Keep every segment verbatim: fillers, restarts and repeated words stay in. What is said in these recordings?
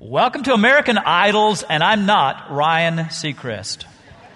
Welcome to American Idols, and I'm not Ryan Seacrest.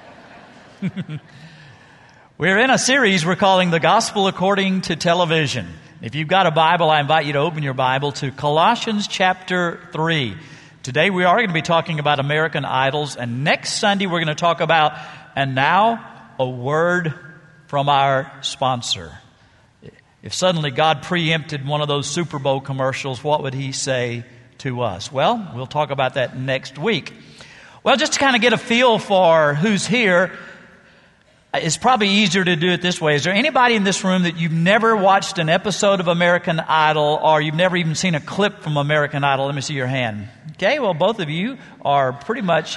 We're in a series we're calling The Gospel According to Television. If you've got a Bible, I invite you to open your Bible to Colossians chapter three. Today we are going to be talking about American Idols, and next Sunday we're going to talk about, and now, a word from our sponsor. If suddenly God preempted one of those Super Bowl commercials, what would He say to us? Well, we'll talk about that next week. Well, just to kind of get a feel for who's here, it's probably easier to do it this way. Is there anybody in this room that you've never watched an episode of American Idol, or you've never even seen a clip from American Idol? Let me see your hand. Okay, well, both of you are pretty much...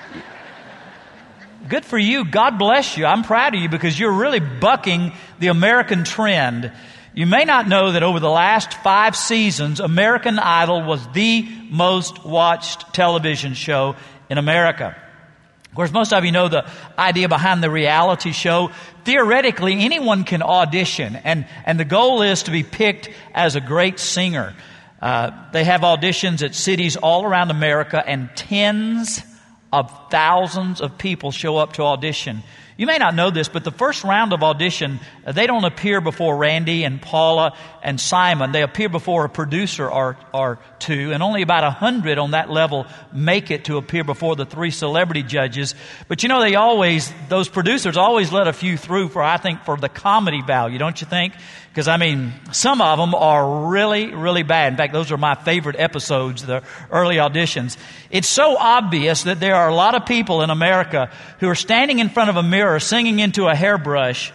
Good for you. God bless you. I'm proud of you because you're really bucking the American trend. You may not know that over the last five seasons, American Idol was the most watched television show in America. Of course, most of you know the idea behind the reality show. Theoretically, anyone can audition, and, and the goal is to be picked as a great singer. Uh, they have auditions at cities all around America, and tens of thousands of people show up to audition. You may not know this, but the first round of audition, they don't appear before Randy and Paula and Simon. They appear before a producer or, or two, and only about a hundred on that level make it to appear before the three celebrity judges. But you know, they always, those producers always let a few through for, I think, for the comedy value, don't you think? Because, I mean, some of them are really, really bad. In fact, those are my favorite episodes, the early auditions. It's so obvious that there are a lot of people in America who are standing in front of a mirror singing into a hairbrush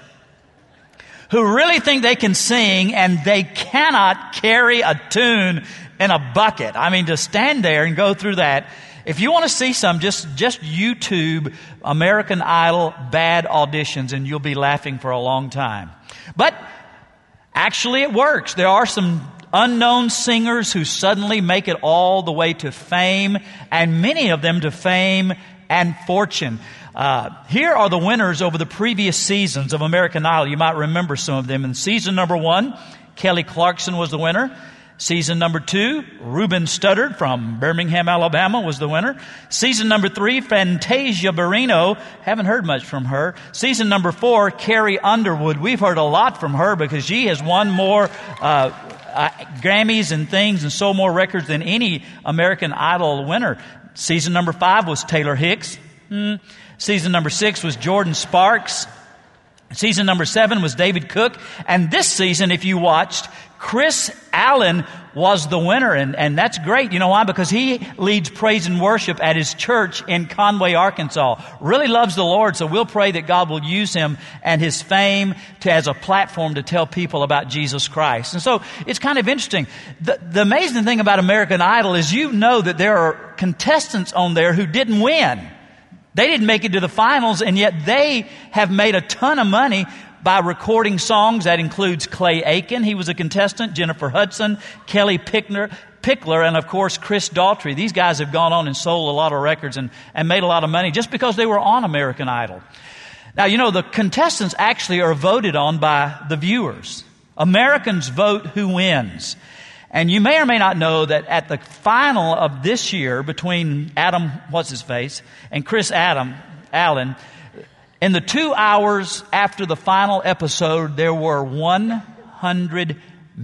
who really think they can sing, and they cannot carry a tune in a bucket. I mean, to stand there and go through that. If you want to see some, just, just YouTube American Idol bad auditions, and you'll be laughing for a long time. But actually, it works. There are some unknown singers who suddenly make it all the way to fame, and many of them to fame and fortune. Uh, here are the winners over the previous seasons of American Idol. You might remember some of them. In season number one, Kelly Clarkson was the winner. Season number two, Ruben Studdard from Birmingham, Alabama was the winner. Season number three, Fantasia Barrino. Haven't heard much from her. Season number four, Carrie Underwood. We've heard a lot from her because she has won more uh, uh, Grammys and things and sold more records than any American Idol winner. Season number five was Taylor Hicks. Hmm. Season number six was Jordan Sparks. Season number seven was David Cook. And this season, if you watched, Chris Allen was the winner. And, and that's great. You know why? Because he leads praise and worship at his church in Conway, Arkansas. Really loves the Lord. So we'll pray that God will use him and his fame to, as a platform to tell people about Jesus Christ. And so it's kind of interesting. The, the amazing thing about American Idol is you know that there are contestants on there who didn't win. They didn't make it to the finals, and yet they have made a ton of money by recording songs. That includes Clay Aiken. He was a contestant. Jennifer Hudson, Kelly Pickler, Pickler, and of course Chris Daughtry. These guys have gone on and sold a lot of records and, and made a lot of money just because they were on American Idol. Now, you know, the contestants actually are voted on by the viewers. Americans vote who wins. And you may or may not know that at the final of this year between Adam, what's his face, and Chris Adam, Allen, in the two hours after the final episode, there were one hundred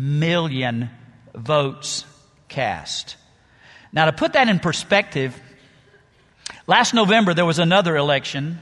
million votes cast. Now, to put that in perspective, last November there was another election,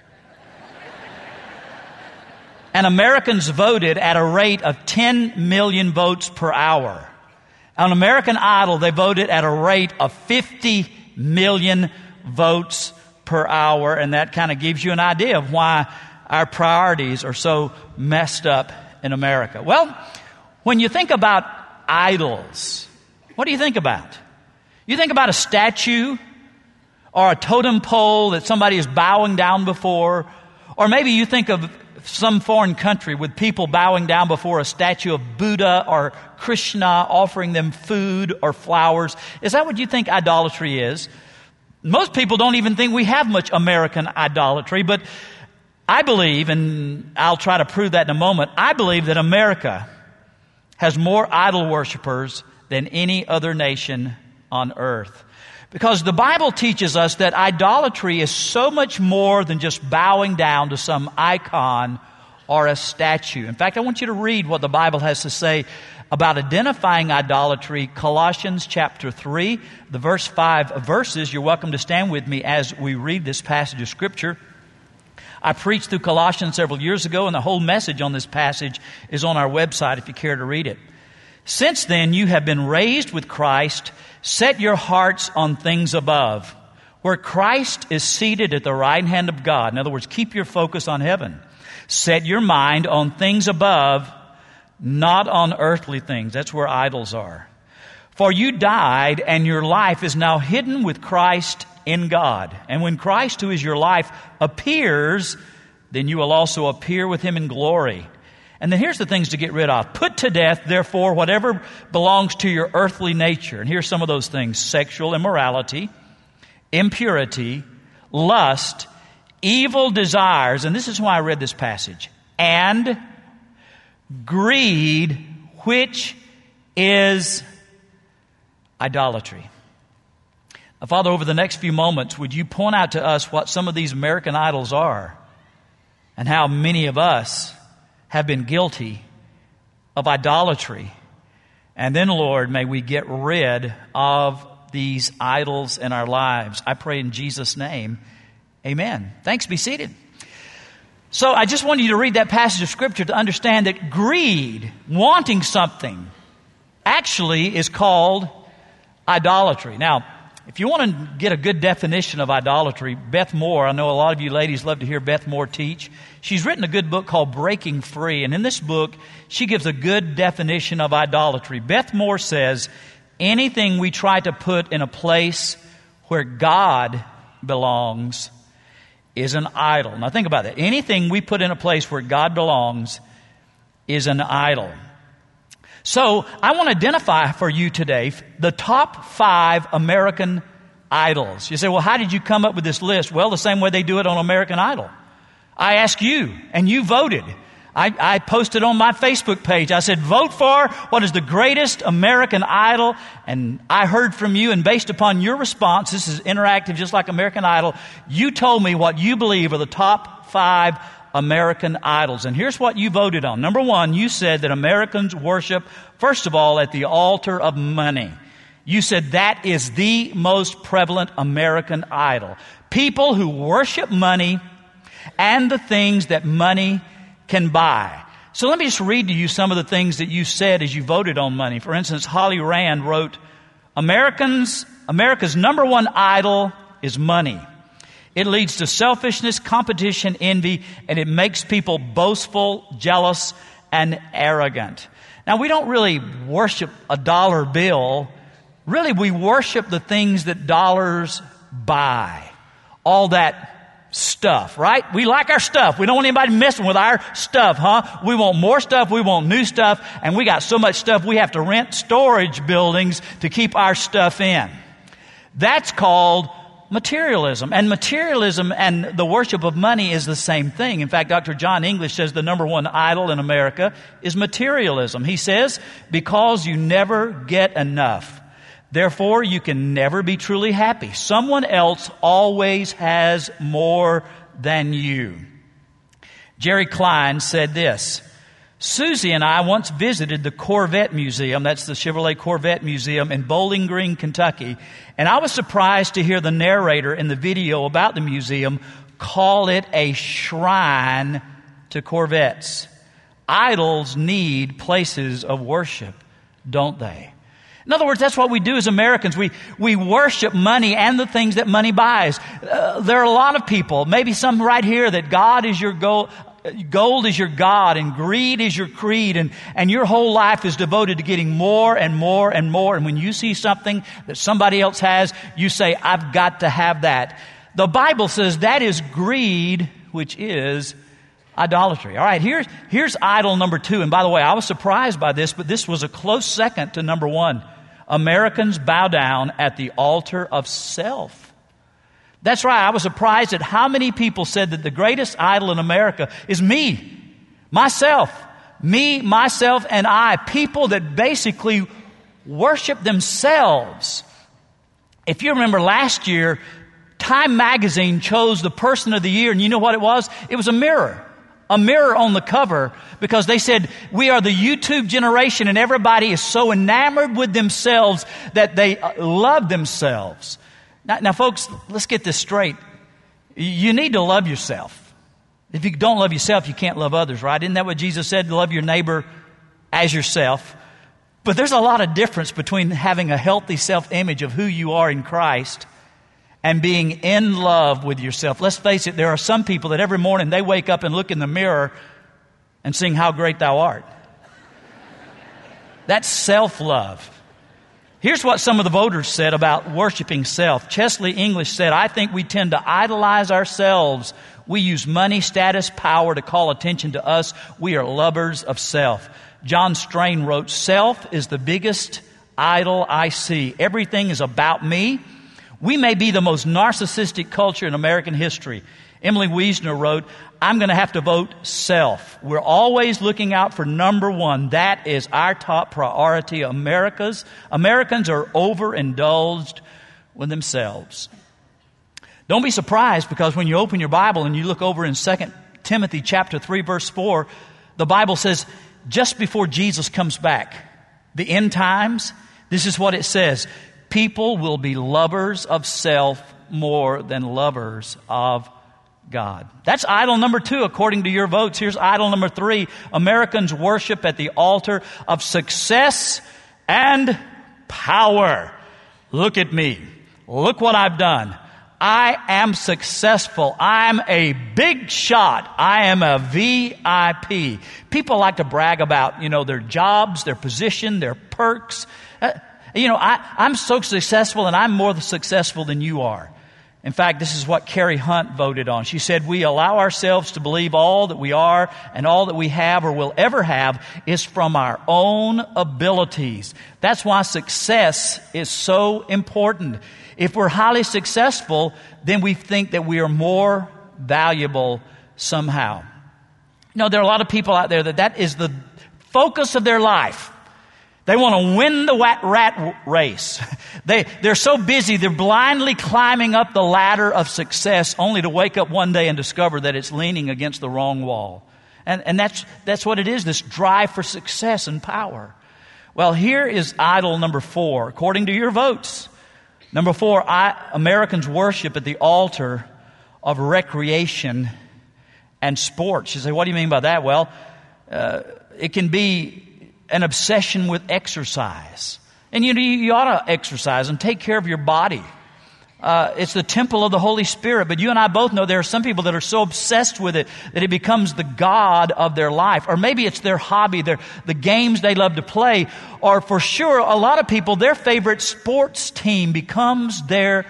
and Americans voted at a rate of ten million votes per hour. On American Idol, they voted at a rate of fifty million votes per hour, and that kind of gives you an idea of why our priorities are so messed up in America. Well, when you think about idols, what do you think about? You think about a statue or a totem pole that somebody is bowing down before, or maybe you think of some foreign country with people bowing down before a statue of Buddha or Krishna, offering them food or flowers. Is that what you think idolatry is? Most people don't even think we have much American idolatry, but I believe, and I'll try to prove that in a moment, I believe that America has more idol worshipers than any other nation on earth. Because the Bible teaches us that idolatry is so much more than just bowing down to some icon or a statue. In fact, I want you to read what the Bible has to say about identifying idolatry. Colossians chapter three, the verse five verses. You're welcome to stand with me as we read this passage of Scripture. I preached through Colossians several years ago, and the whole message on this passage is on our website if you care to read it. Since then you have been raised with Christ. Set your hearts on things above, where Christ is seated at the right hand of God. In other words, keep your focus on heaven. Set your mind on things above, not on earthly things. That's where idols are. For you died, and your life is now hidden with Christ in God. And when Christ, who is your life, appears, then you will also appear with Him in glory. And then here's the things to get rid of. Put to death, therefore, whatever belongs to your earthly nature. And here's some of those things: sexual immorality, impurity, lust, evil desires. And this is why I read this passage. And greed, which is idolatry. Now, Father, over the next few moments, would you point out to us what some of these American idols are and how many of us have been guilty of idolatry. And then, Lord, may we get rid of these idols in our lives. I pray in Jesus' name, amen. Thanks, be seated. So I just wanted you to read that passage of Scripture to understand that greed, wanting something, actually is called idolatry. Now, if you want to get a good definition of idolatry, Beth Moore, I know a lot of you ladies love to hear Beth Moore teach. She's written a good book called Breaking Free. And in this book, she gives a good definition of idolatry. Beth Moore says, anything we try to put in a place where God belongs is an idol. Now think about that. Anything we put in a place where God belongs is an idol. So I want to identify for you today the top five American idols. You say, well, how did you come up with this list? Well, the same way they do it on American Idol. I asked you, and you voted. I, I posted on my Facebook page. I said, vote for what is the greatest American Idol. And I heard from you, and based upon your response, this is interactive just like American Idol, you told me what you believe are the top five American idols. And here's what you voted on. Number one, you said that Americans worship, first of all, at the altar of money. You said that is the most prevalent American idol. People who worship money and the things that money can buy. So let me just read to you some of the things that you said as you voted on money. For instance, Holly Rand wrote, Americans, America's number one idol is money. It leads to selfishness, competition, envy, and it makes people boastful, jealous, and arrogant. Now, we don't really worship a dollar bill. Really, we worship the things that dollars buy. All that stuff, right? We like our stuff. We don't want anybody messing with our stuff, huh? We want more stuff. We want new stuff. And we got so much stuff we have to rent storage buildings to keep our stuff in. That's called materialism. And materialism and the worship of money is the same thing. In fact, Doctor John English says the number one idol in America is materialism. He says, because you never get enough, therefore you can never be truly happy. Someone else always has more than you. Jerry Klein said this, Susie and I once visited the Corvette Museum, that's the Chevrolet Corvette Museum in Bowling Green, Kentucky, and I was surprised to hear the narrator in the video about the museum call it a shrine to Corvettes. Idols need places of worship, don't they? In other words, that's what we do as Americans. We we worship money and the things that money buys. Uh, there are a lot of people, maybe some right here, that God is your goal. Gold is your God and greed is your creed, and, and your whole life is devoted to getting more and more and more. And when you see something that somebody else has, you say, I've got to have that. The Bible says that is greed, which is idolatry. All right, here's, here's idol number two. And by the way, I was surprised by this, but this was a close second to number one. Americans bow down at the altar of self. That's right. I was surprised at how many people said that the greatest idol in America is me, myself, me, myself, and I. People that basically worship themselves If you remember last year, Time Magazine chose the person of the year, and you know what it was? It was a mirror. A mirror on the cover, because they said, we are the YouTube generation, and everybody is so enamored with themselves that they love themselves. Now, now, folks, let's get this straight. You need to love yourself. If you don't love yourself, you can't love others, right? Isn't that what Jesus said? Love your neighbor as yourself. But there's a lot of difference between having a healthy self-image of who you are in Christ and being in love with yourself. Let's face it, there are some people that every morning they wake up and look in the mirror and sing, "How Great Thou Art." That's self-love. Here's what some of the voters said about worshiping self. Chesley English said, "I think we tend to idolize ourselves. We use money, status, power to call attention to us. We are lovers of self." John Strain wrote, "Self is the biggest idol I see. Everything is about me. We may be the most narcissistic culture in American history." Emily Wiesner wrote, "I'm going to have to vote self. We're always looking out for number one. That is our top priority. America's, Americans are overindulged with themselves." Don't be surprised, because when you open your Bible and you look over in Second Timothy chapter three, verse four, the Bible says, just before Jesus comes back, the end times, this is what it says: people will be lovers of self more than lovers of God. That's idol number two, according to your votes. Here's idol number three. Americans worship at the altar of success and power. Look at me. Look what I've done. I am successful. I'm a big shot. I am a V I P. People like to brag about, you know, their jobs, their position, their perks. Uh, you know, I, I'm so successful, and I'm more successful than you are. In fact, this is what Carrie Hunt voted on. She said, "We allow ourselves to believe all that we are and all that we have or will ever have is from our own abilities." That's why success is so important. If we're highly successful, then we think that we are more valuable somehow. You know, there are a lot of people out there that that is the focus of their life. They want to win the rat race. They, they're so busy, they're blindly climbing up the ladder of success only to wake up one day and discover that it's leaning against the wrong wall. And, and that's, that's what it is, this drive for success and power. Well, here is idol number four, according to your votes. Number four, I, Americans worship at the altar of recreation and sports. You say, what do you mean by that? Well, uh, it can be an obsession with exercise. And you, you ought to exercise and take care of your body. Uh, it's the temple of the Holy Spirit. But you and I both know there are some people that are so obsessed with it that it becomes the god of their life. Or maybe it's their hobby, their, the games they love to play. Or for sure, a lot of people, their favorite sports team becomes their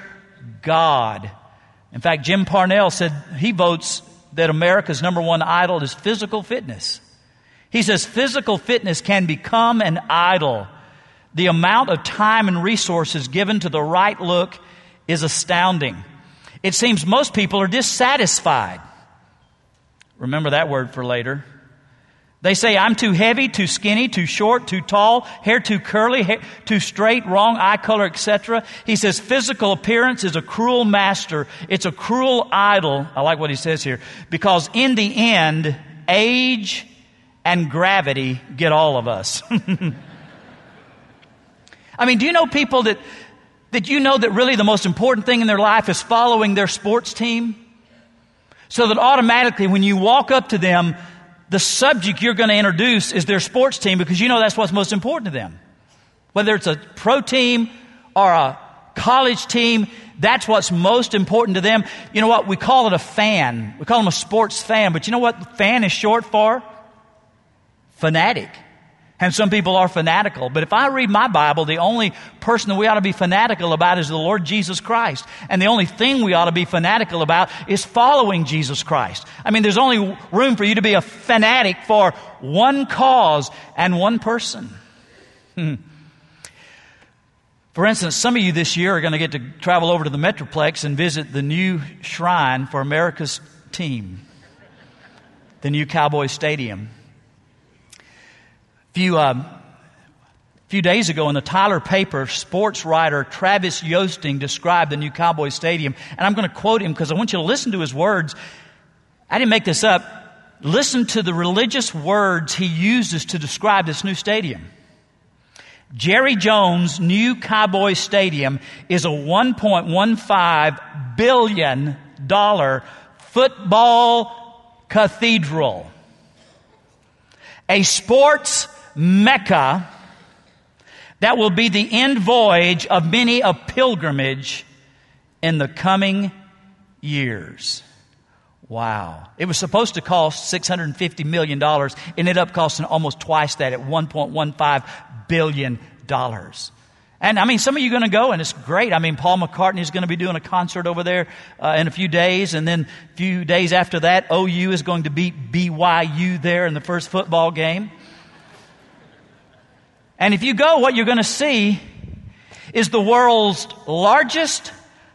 god. In fact, Jim Parnell said he votes that America's number one idol is physical fitness. He says physical fitness can become an idol. The amount of time and resources given to the right look is astounding. It seems most people are dissatisfied. Remember that word for later. They say, I'm too heavy, too skinny, too short, too tall, hair too curly, hair too straight, wrong eye color, et cetera. He says physical appearance is a cruel master. It's a cruel idol. I like what he says here. Because in the end, age and gravity get all of us. I mean, do you know people that, that you know that really the most important thing in their life is following their sports team? So that automatically when you walk up to them, the subject you're going to introduce is their sports team, because you know that's what's most important to them. Whether it's a pro team or a college team, that's what's most important to them. You know what? We call it a fan. We call them a sports fan. But you know what fan is short for? Fanatic. And some people are fanatical. But if I read my Bible, the only person that we ought to be fanatical about is the Lord Jesus Christ. And the only thing we ought to be fanatical about is following Jesus Christ. I mean, there's only room for you to be a fanatic for one cause and one person. Hmm. For instance, some of you this year are going to get to travel over to the Metroplex and visit the new shrine for America's team, the new Cowboy Stadium. If you uh, A few days ago in the Tyler paper, sports writer Travis Yoasting described the new Cowboy Stadium. And I'm going to quote him because I want you to listen to his words. I didn't make this up. Listen to the religious words he uses to describe this new stadium. Jerry Jones' new Cowboy Stadium is a one point one five billion dollars football cathedral, a sports mecca that will be the end voyage of many a pilgrimage in the coming years. Wow. It was supposed to cost six hundred fifty million dollars. It ended up costing almost twice that at one point one five billion dollars. And I mean, some of you are going to go, and it's great. I mean, Paul McCartney is going to be doing a concert over there uh, in a few days. And then a few days after that, O U is going to beat B Y U there in the first football game. And if you go, what you're going to see is the world's largest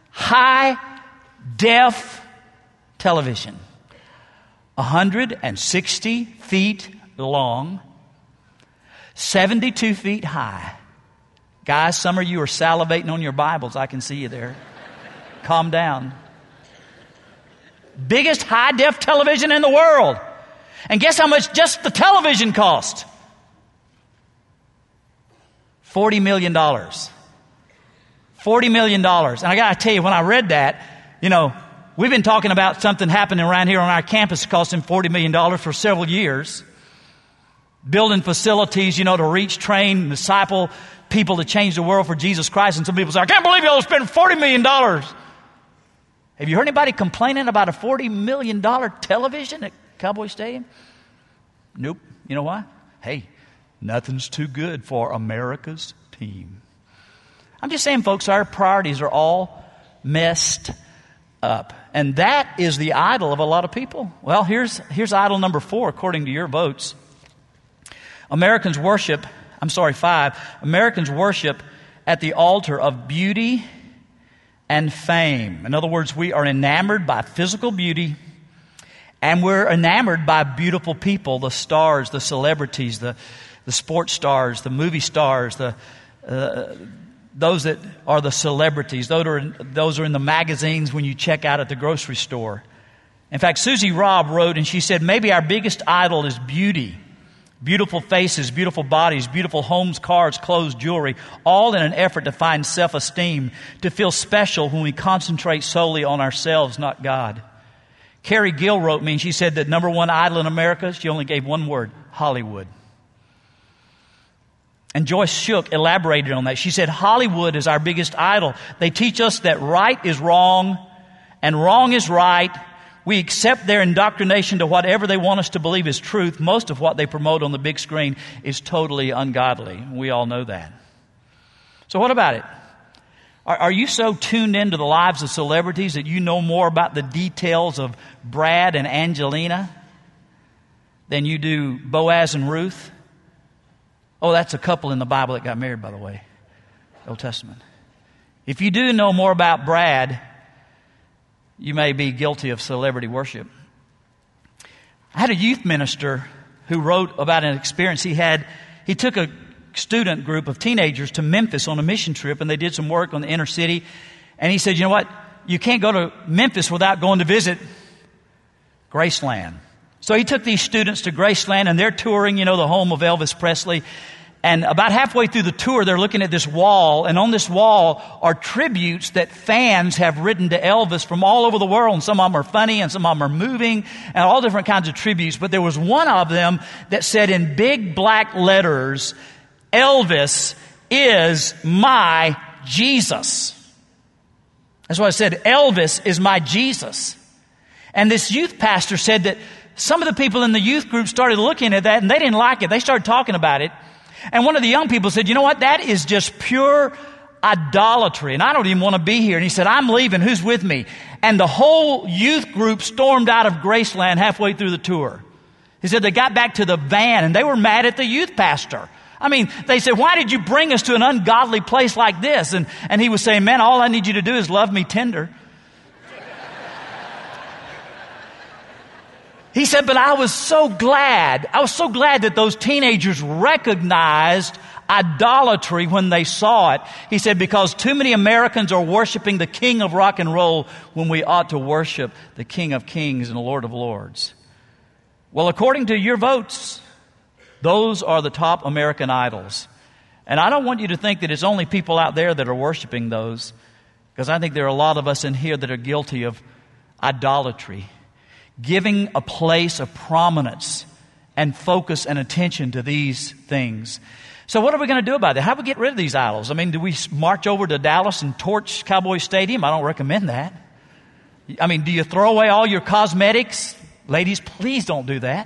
high-def television. one hundred sixty feet long, seventy-two feet high. Guys, some of you are salivating on your Bibles. I can see you there. Calm down. Biggest high-def television in the world. And guess how much just the television cost? forty million dollars. forty million dollars. And I got to tell you, when I read that, you know, we've been talking about something happening around here on our campus costing forty million dollars for several years. Building facilities, you know, to reach, train, disciple people to change the world for Jesus Christ. And some people say, I can't believe y'all spend forty million dollars. Have you heard anybody complaining about a forty million dollars television at Cowboy Stadium? Nope. You know why? Hey, nothing's too good for America's team. I'm just saying, folks, our priorities are all messed up. And that is the idol of a lot of people. Well, here's, here's idol number four, according to your votes. Americans worship, I'm sorry, five. Americans worship at the altar of beauty and fame. In other words, we are enamored by physical beauty, and we're enamored by beautiful people, the stars, the celebrities, the, the sports stars, the movie stars, the uh, those that are the celebrities. Those are, in, those are in the magazines when you check out at the grocery store. In fact, Susie Robb wrote, and she said, maybe our biggest idol is beauty. Beautiful faces, beautiful bodies, beautiful homes, cars, clothes, jewelry, all in an effort to find self-esteem, to feel special when we concentrate solely on ourselves, not God. Carrie Gill wrote me, and she said that number one idol in America, she only gave one word, Hollywood. And Joyce Shook elaborated on that. She said, Hollywood is our biggest idol. They teach us that right is wrong and wrong is right. We accept their indoctrination to whatever they want us to believe is truth. Most of what they promote on the big screen is totally ungodly. We all know that. So what about it? Are, are you so tuned into the lives of celebrities that you know more about the details of Brad and Angelina than you do Boaz and Ruth? Oh, that's a couple in the Bible that got married, by the way. Old Testament. If you do know more about Brad, you may be guilty of celebrity worship. I had a youth minister who wrote about an experience he had. He took a student group of teenagers to Memphis on a mission trip, and they did some work on the inner city. And he said, you know what? You can't go to Memphis without going to visit Graceland. So he took these students to Graceland, and they're touring, you know, the home of Elvis Presley. And about halfway through the tour, they're looking at this wall, and on this wall are tributes that fans have written to Elvis from all over the world. And some of them are funny, and some of them are moving, and all different kinds of tributes. But there was one of them that said in big black letters, Elvis is my Jesus. That's what I said. Elvis is my Jesus. And this youth pastor said that some of the people in the youth group started looking at that, and they didn't like it. They started talking about it. And one of the young people said, you know what? That is just pure idolatry. And I don't even want to be here. And he said, I'm leaving. Who's with me? And the whole youth group stormed out of Graceland halfway through the tour. He said they got back to the van, and they were mad at the youth pastor. I mean, they said, why did you bring us to an ungodly place like this? And, and he was saying, man, all I need you to do is love me tender. He said, but I was so glad, I was so glad that those teenagers recognized idolatry when they saw it. He said, because too many Americans are worshiping the king of rock and roll when we ought to worship the King of Kings and the Lord of Lords. Well, according to your votes, those are the top American idols. And I don't want you to think that it's only people out there that are worshiping those, because I think there are a lot of us in here that are guilty of idolatry, giving a place of prominence and focus and attention to these things. So what are we going to do about it? How do we get rid of these idols? I mean, do we march over to Dallas and torch Cowboy Stadium? I don't recommend that. I mean, do you throw away all your cosmetics? Ladies, please don't do that.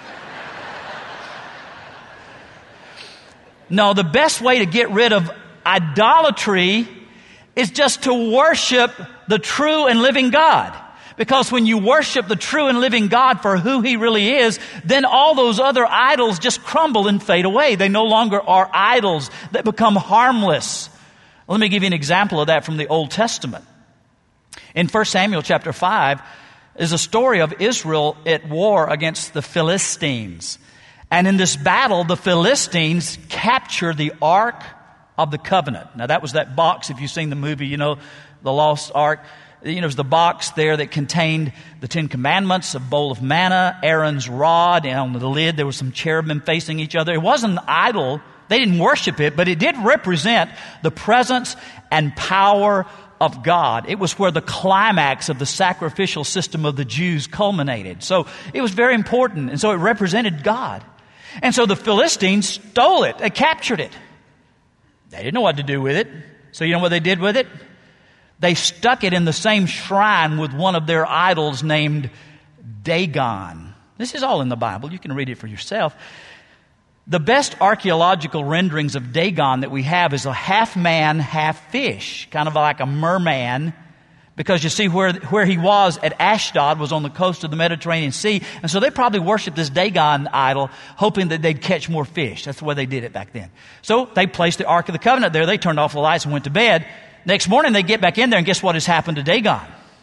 No, the best way to get rid of idolatry is just to worship the true and living God. Because when you worship the true and living God for who He really is, then all those other idols just crumble and fade away. They no longer are idols that become harmless. Let me give you an example of that from the Old Testament. In First Samuel chapter five is a story of Israel at war against the Philistines. And in this battle, the Philistines capture the Ark of the Covenant. Now that was that box, if you've seen the movie, you know, the Lost Ark. You know, it was the box there that contained the Ten Commandments, a bowl of manna, Aaron's rod, and on the lid there were some cherubim facing each other. It wasn't an idol. They didn't worship it, but it did represent the presence and power of God. It was where the climax of the sacrificial system of the Jews culminated. So it was very important, and so it represented God. And so the Philistines stole it. They captured it. They didn't know what to do with it. So you know what they did with it? They stuck it in the same shrine with one of their idols named Dagon. This is all in the Bible. You can read it for yourself. The best archaeological renderings of Dagon that we have is a half man, half fish, kind of like a merman, because you see where, where he was at Ashdod was on the coast of the Mediterranean Sea, and so they probably worshiped this Dagon idol, hoping that they'd catch more fish. That's the way they did it back then. So they placed the Ark of the Covenant there. They turned off the lights and went to bed. Next morning, they get back in there, and guess what has happened to Dagon?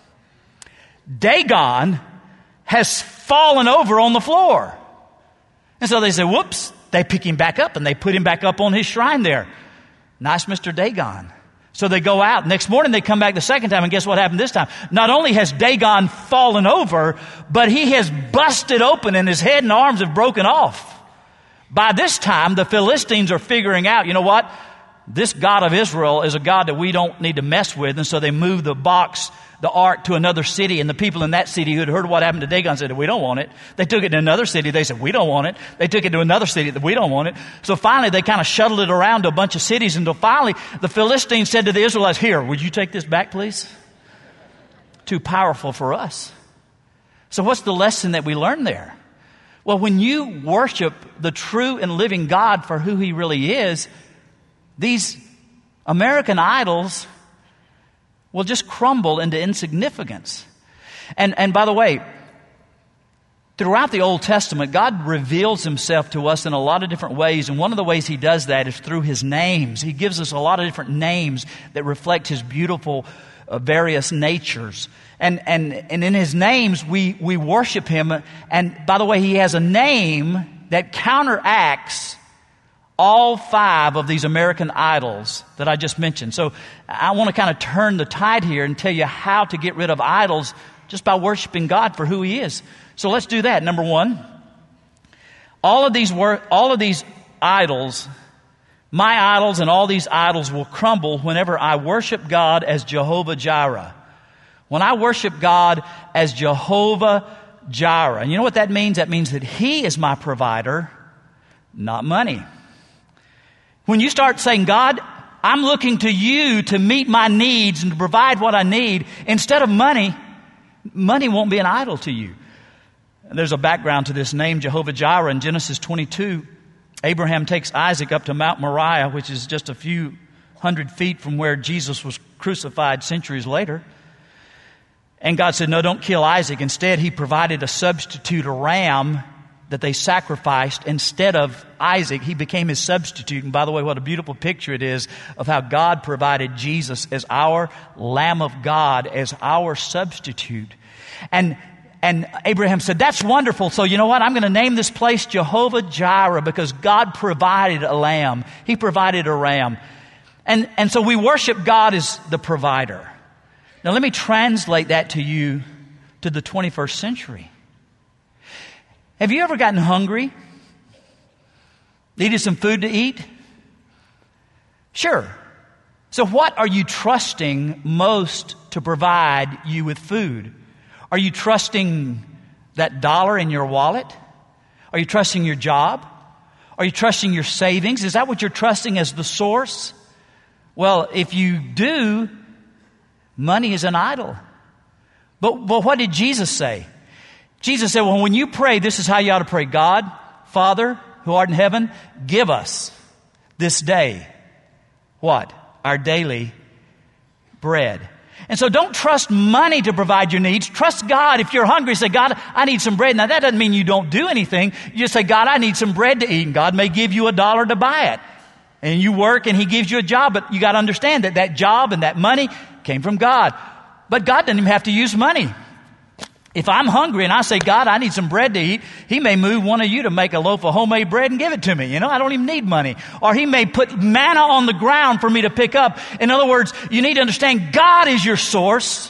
Dagon has fallen over on the floor. And so they say, whoops. They pick him back up, and they put him back up on his shrine there. Nice Mister Dagon. So they go out. Next morning, they come back the second time, and guess what happened this time? Not only has Dagon fallen over, but he has busted open, and his head and arms have broken off. By this time, the Philistines are figuring out, you know what? This God of Israel is a God that we don't need to mess with. And so they moved the box, the ark, to another city. And the people in that city who had heard what happened to Dagon said, we don't want it. They took it to another city. They said, we don't want it. They took it to another city. We don't want it. So finally, they kind of shuttled it around to a bunch of cities until finally the Philistines said to the Israelites, here, would you take this back, please? Too powerful for us. So what's the lesson that we learn there? Well, when you worship the true and living God for who He really is, these American idols will just crumble into insignificance. And, and by the way, throughout the Old Testament, God reveals Himself to us in a lot of different ways. And one of the ways He does that is through His names. He gives us a lot of different names that reflect His beautiful uh, various natures. And, and, and in His names, we, we worship Him. And by the way, He has a name that counteracts all five of these American idols that I just mentioned. So I want to kind of turn the tide here and tell you how to get rid of idols just by worshiping God for who He is. So let's do that. Number one, all of these wor- all of these idols, my idols and all these idols will crumble whenever I worship God as Jehovah Jireh. When I worship God as Jehovah Jireh. And you know what that means? That means that He is my provider, not money. When you start saying, God, I'm looking to You to meet my needs and to provide what I need, instead of money, money won't be an idol to you. And there's a background to this name, Jehovah Jireh. In Genesis twenty-two, Abraham takes Isaac up to Mount Moriah, which is just a few hundred feet from where Jesus was crucified centuries later. And God said, no, don't kill Isaac. Instead, He provided a substitute, a ram, that they sacrificed instead of Isaac. He became his substitute. And by the way, what a beautiful picture it is of how God provided Jesus as our Lamb of God, as our substitute. And and Abraham said, that's wonderful. So you know what? I'm going to name this place Jehovah Jireh because God provided a lamb. He provided a ram. And, and so we worship God as the provider. Now let me translate that to you to the twenty-first century. Have you ever gotten hungry? Needed some food to eat? Sure. So what are you trusting most to provide you with food? Are you trusting that dollar in your wallet? Are you trusting your job? Are you trusting your savings? Is that what you're trusting as the source? Well, if you do, money is an idol. But, but what did Jesus say? Jesus said, well, when you pray, this is how you ought to pray. God, Father, who art in heaven, give us this day what? Our daily bread. And so don't trust money to provide your needs. Trust God. If you're hungry, say, God, I need some bread. Now, that doesn't mean you don't do anything. You just say, God, I need some bread to eat. And God may give you a dollar to buy it. And you work and He gives you a job. But you got to understand that that job and that money came from God. But God doesn't even have to use money. If I'm hungry and I say, God, I need some bread to eat, He may move one of you to make a loaf of homemade bread and give it to me. You know, I don't even need money. Or He may put manna on the ground for me to pick up. In other words, you need to understand God is your source,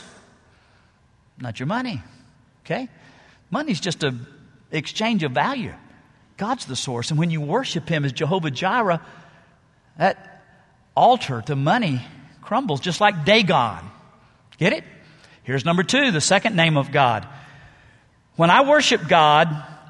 not your money. Okay? Money's just an exchange of value. God's the source. And when you worship Him as Jehovah Jireh, that altar to money crumbles just like Dagon. Get it? Here's number two, the second name of God. When I worship God,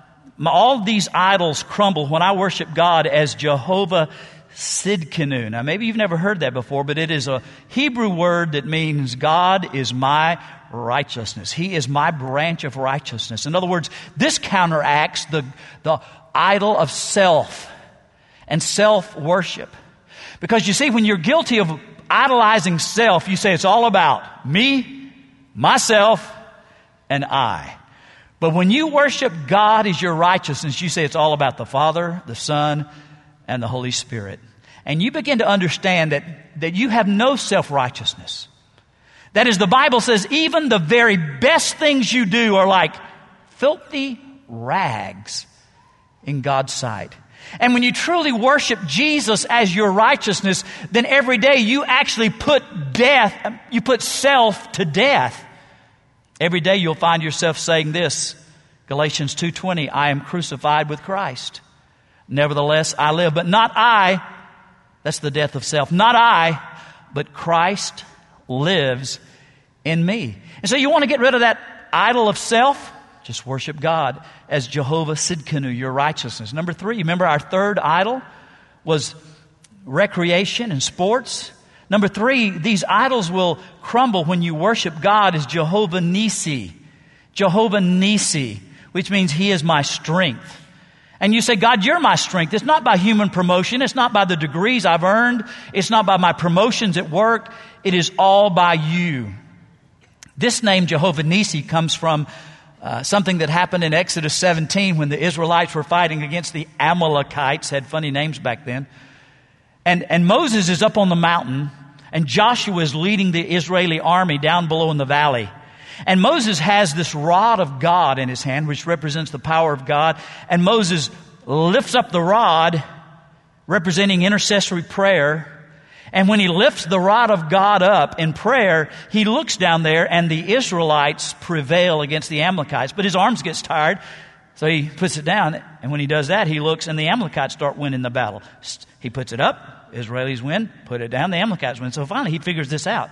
all these idols crumble when I worship God as Jehovah Sidkenu. Now, maybe you've never heard that before, but it is a Hebrew word that means God is my righteousness. He is my branch of righteousness. In other words, this counteracts the, the idol of self and self-worship. Because you see, when you're guilty of idolizing self, you say it's all about me, myself, and I. But when you worship God as your righteousness, you say it's all about the Father, the Son, and the Holy Spirit. And you begin to understand that, that you have no self-righteousness. That is, the Bible says even the very best things you do are like filthy rags in God's sight. And when you truly worship Jesus as your righteousness, then every day you actually put death, you put self to death. Every day you'll find yourself saying this, Galatians two twenty, I am crucified with Christ. Nevertheless, I live, but not I. That's the death of self. Not I, but Christ lives in me. And so you want to get rid of that idol of self? Just worship God as Jehovah Sidkenu, your righteousness. Number three, remember our third idol was recreation and sports. Number three, these idols will crumble when you worship God as Jehovah Nisi. Jehovah Nisi, which means He is my strength. And you say, God, you're my strength. It's not by human promotion. It's not by the degrees I've earned. It's not by my promotions at work. It is all by you. This name, Jehovah Nisi, comes from Uh, something that happened in Exodus seventeen when the Israelites were fighting against the Amalekites, had funny names back then. And, and Moses is up on the mountain, and Joshua is leading the Israeli army down below in the valley. And Moses has this rod of God in his hand, which represents the power of God. And Moses lifts up the rod, representing intercessory prayer. And when he lifts the rod of God up in prayer, he looks down there and the Israelites prevail against the Amalekites. But his arms gets tired, so he puts it down. And when he does that, he looks and the Amalekites start winning the battle. He puts it up, Israelis win, put it down, the Amalekites win. So finally he figures this out.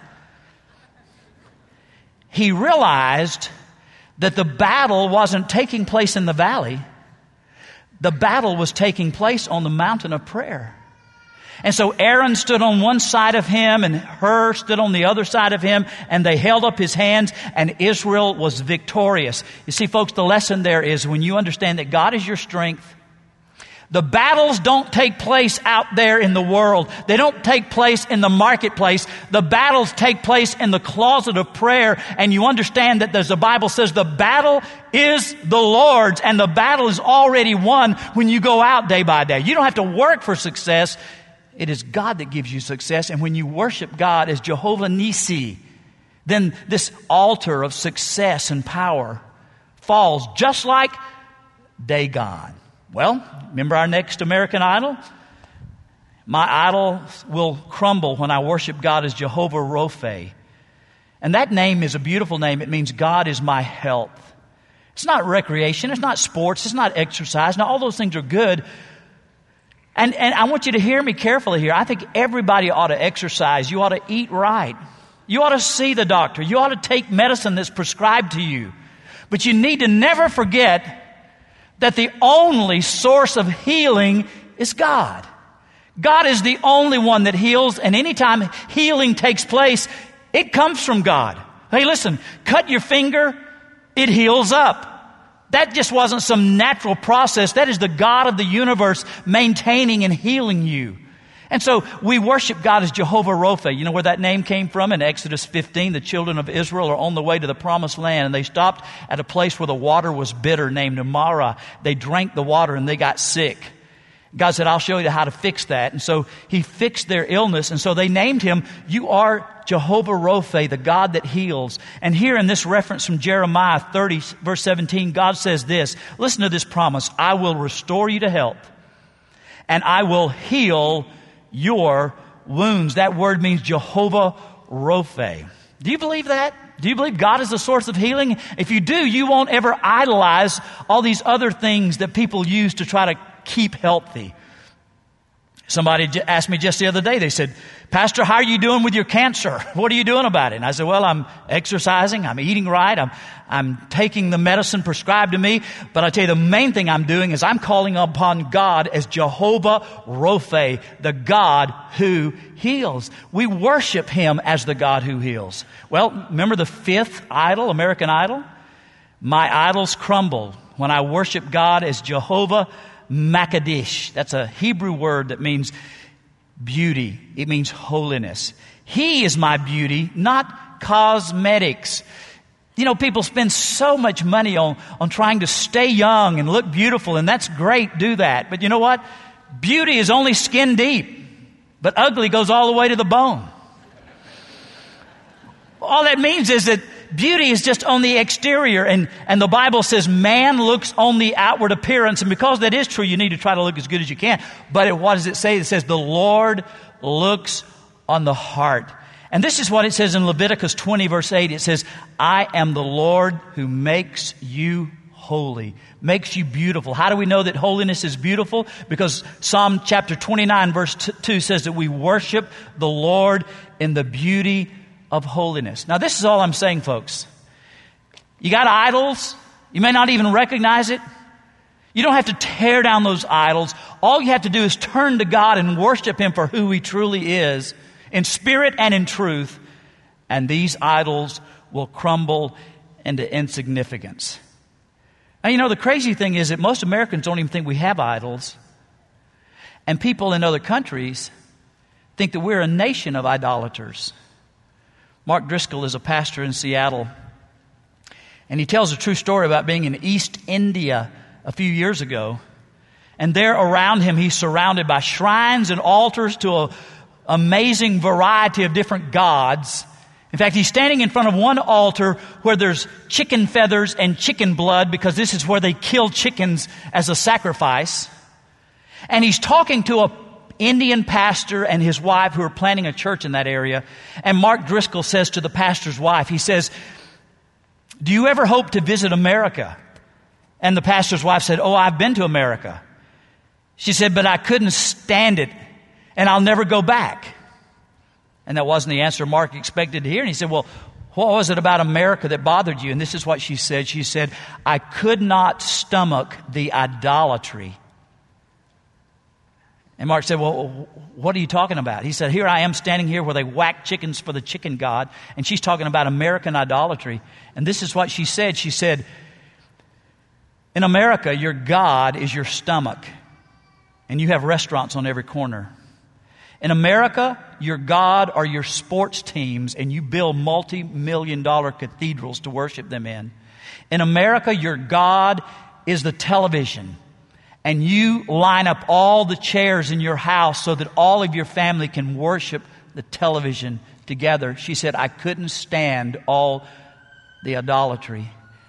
He realized that the battle wasn't taking place in the valley. The battle was taking place on the mountain of prayer. And so Aaron stood on one side of him and Hur stood on the other side of him, and they held up his hands, and Israel was victorious. You see, folks, the lesson there is when you understand that God is your strength, the battles don't take place out there in the world. They don't take place in the marketplace. The battles take place in the closet of prayer. And you understand that, as the Bible says, the battle is the Lord's, and the battle is already won when you go out day by day. You don't have to work for success. It is God that gives you success. And when you worship God as Jehovah Nisi, then this altar of success and power falls, just like Dagon. Well, remember our next American idol? My idol will crumble when I worship God as Jehovah Rophe. And that name is a beautiful name. It means God is my health. It's not recreation. It's not sports. It's not exercise. Now, all those things are good. And, and I want you to hear me carefully here. I think everybody ought to exercise. You ought to eat right. You ought to see the doctor. You ought to take medicine that's prescribed to you. But you need to never forget that the only source of healing is God. God is the only one that heals, and anytime healing takes place, it comes from God. Hey, listen, cut your finger, it heals up. That just wasn't some natural process. That is the God of the universe maintaining and healing you. And so we worship God as Jehovah Rophe. You know where that name came from? In Exodus fifteen, the children of Israel are on the way to the promised land, and they stopped at a place where the water was bitter named Marah. They drank the water and they got sick. God said, I'll show you how to fix that. And so he fixed their illness. And so they named him, you are Jehovah Rophe, the God that heals. And here in this reference from Jeremiah thirty, verse seventeen, God says this. Listen to this promise. I will restore you to health, and I will heal your wounds. That word means Jehovah Rophe. Do you believe that? Do you believe God is the source of healing? If you do, you won't ever idolize all these other things that people use to try to keep healthy. Somebody asked me just the other day, they said, Pastor, how are you doing with your cancer? What are you doing about it? And I said, well, I'm exercising, I'm eating right, I'm, I'm taking the medicine prescribed to me. But I tell you, the main thing I'm doing is I'm calling upon God as Jehovah Rophe, the God who heals. We worship him as the God who heals. Well, remember the fifth idol, American Idol? My idols crumble when I worship God as Jehovah Makadish. That's a Hebrew word that means beauty. It means holiness. He is my beauty, not cosmetics. You know, people spend so much money on, on trying to stay young and look beautiful, and that's great, do that. But you know what? Beauty is only skin deep, but ugly goes all the way to the bone. All that means is that beauty is just on the exterior, and, and the Bible says man looks on the outward appearance, and because that is true, you need to try to look as good as you can. But it, what does it say? It says the Lord looks on the heart. And this is what it says in Leviticus twenty, verse eight. It says, I am the Lord who makes you holy, makes you beautiful. How do we know that holiness is beautiful? Because Psalm chapter twenty-nine, verse two says that we worship the Lord in the beauty of holiness. Now, this is all I'm saying, folks. You got idols. You may not even recognize it. You don't have to tear down those idols. All you have to do is turn to God and worship him for who he truly is, in spirit and in truth, and these idols will crumble into insignificance. Now, you know, the crazy thing is that most Americans don't even think we have idols, and people in other countries think that we're a nation of idolaters. Mark Driscoll is a pastor in Seattle, and he tells a true story about being in East India a few years ago. And there around him, he's surrounded by shrines and altars to an amazing variety of different gods. In fact, he's standing in front of one altar where there's chicken feathers and chicken blood, because this is where they kill chickens as a sacrifice. And he's talking to a Indian pastor and his wife who are planning a church in that area. And Mark Driscoll says to the pastor's wife, he says, do you ever hope to visit America? And the pastor's wife said, oh, I've been to America. She said, but I couldn't stand it, and I'll never go back. And that wasn't the answer Mark expected to hear. And he said, well, what was it about America that bothered you? And this is what she said. She said, I could not stomach the idolatry. And Mark said, well, what are you talking about? He said, here I am standing here where they whack chickens for the chicken god. And she's talking about American idolatry. And this is what she said. She said, in America, your God is your stomach. And you have restaurants on every corner. In America, your God are your sports teams, and you build multi-million dollar cathedrals to worship them in. In America, your God is the television. And you line up all the chairs in your house so that all of your family can worship the television together. She said, I couldn't stand all the idolatry.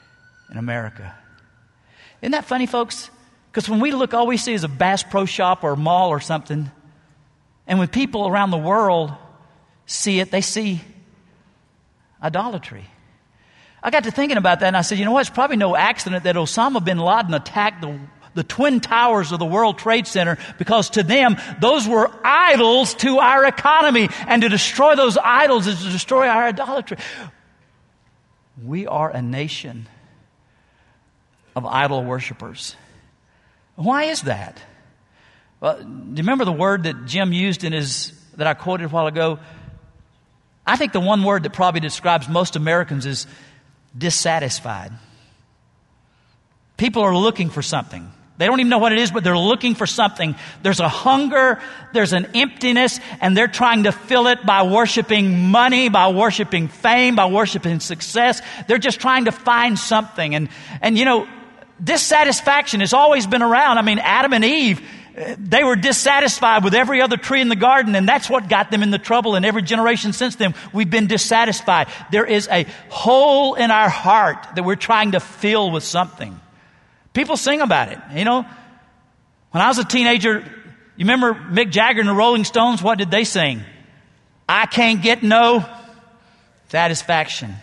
in America. Isn't that funny, folks? Because when we look, all we see is a Bass Pro Shop or a mall or something. And when people around the world see it, they see idolatry. I got to thinking about that, and I said, you know what? It's probably no accident that Osama bin Laden attacked the, the Twin Towers of the World Trade Center, because to them, those were idols to our economy. And to destroy those idols is to destroy our idolatry. We are a nation of idol worshipers. Why is that? Well, do you remember the word that Jim used in his, that I quoted a while ago? I think the one word that probably describes most Americans is dissatisfied. People are looking for something. They don't even know what it is, but they're looking for something. There's a hunger, there's an emptiness, and they're trying to fill it by worshiping money, by worshiping fame, by worshiping success. They're just trying to find something. And, and you know, dissatisfaction has always been around. I mean, Adam and Eve, they were dissatisfied with every other tree in the garden, and that's what got them in the trouble. And every generation since then, we've been dissatisfied. There is a hole in our heart that we're trying to fill with something. People sing about it. You know, when I was a teenager, you remember Mick Jagger and the Rolling Stones? What did they sing? I can't get no satisfaction.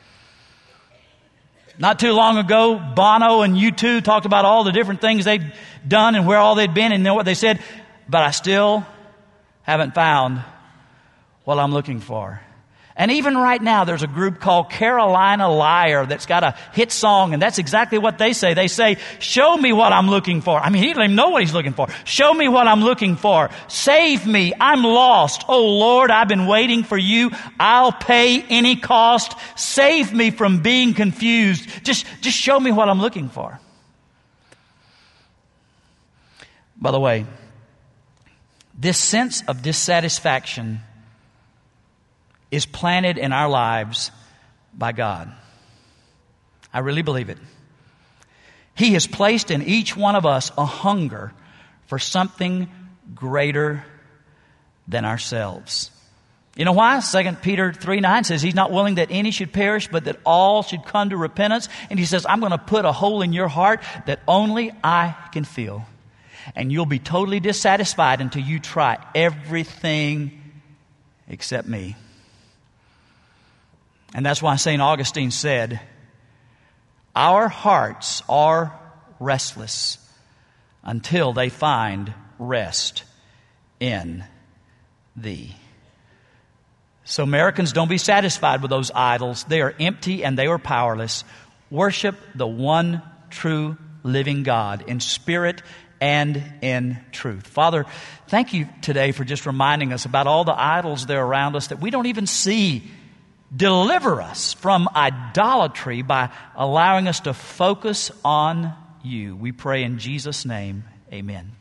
Not too long ago, Bono and U two talked about all the different things they'd done and where all they'd been, and you know what they said? But I still haven't found what I'm looking for. And even right now, there's a group called Carolina Liar that's got a hit song, and that's exactly what they say. They say, show me what I'm looking for. I mean, he doesn't even know what he's looking for. Show me what I'm looking for. Save me. I'm lost. Oh, Lord, I've been waiting for you. I'll pay any cost. Save me from being confused. Just, just show me what I'm looking for. By the way, this sense of dissatisfaction is planted in our lives by God. I really believe it. He has placed in each one of us a hunger for something greater than ourselves. You know why? Second Peter three nine says He's not willing that any should perish, but that all should come to repentance. And He says, I'm going to put a hole in your heart that only I can fill. And you'll be totally dissatisfied until you try everything except me. And that's why Saint Augustine said, our hearts are restless until they find rest in Thee. So Americans, don't be satisfied with those idols. They are empty and they are powerless. Worship the one true living God in spirit and in truth. Father, thank you today for just reminding us about all the idols that are around us that we don't even see. Deliver us from idolatry by allowing us to focus on you. We pray in Jesus' name. Amen.